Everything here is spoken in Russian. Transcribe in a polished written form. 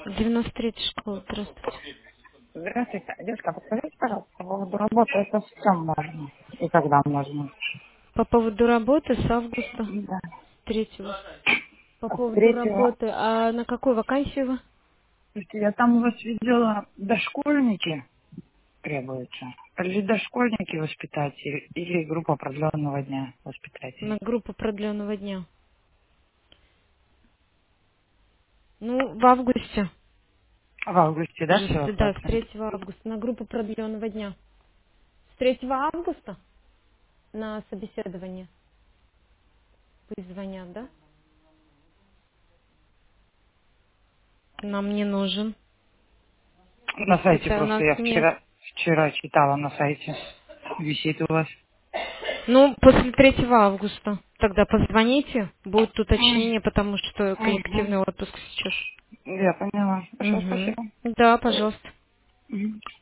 93-я школа, здравствуйте. Здравствуйте. Девушка, подскажите, пожалуйста, по поводу работы, это с чем можно? И когда можно? По поводу работы с августа Да. 3-го. По А с поводу третьего, работы, а на какую вакансию вы? слушайте, я там у вас видела дошкольники требуются. Или дошкольники воспитатели, или группа продленного дня На воспитателей. группу продленного дня. Ну, в августе. В августе, да, Уже, все да, с вопросы? 3 августа. На группу продленного дня. С 3 августа на собеседование. Пусть звонят, да? Нам не нужен. На сайте Хотя у просто нас я мест. вчера читала на сайте. Висит у вас. Ну, после 3 августа. Тогда позвоните. Будет М, уточнение, потому что мгм. коллективный отпуск сейчас. Я поняла. Хорошо, Угу. спасибо. Да, пожалуйста. Мгм.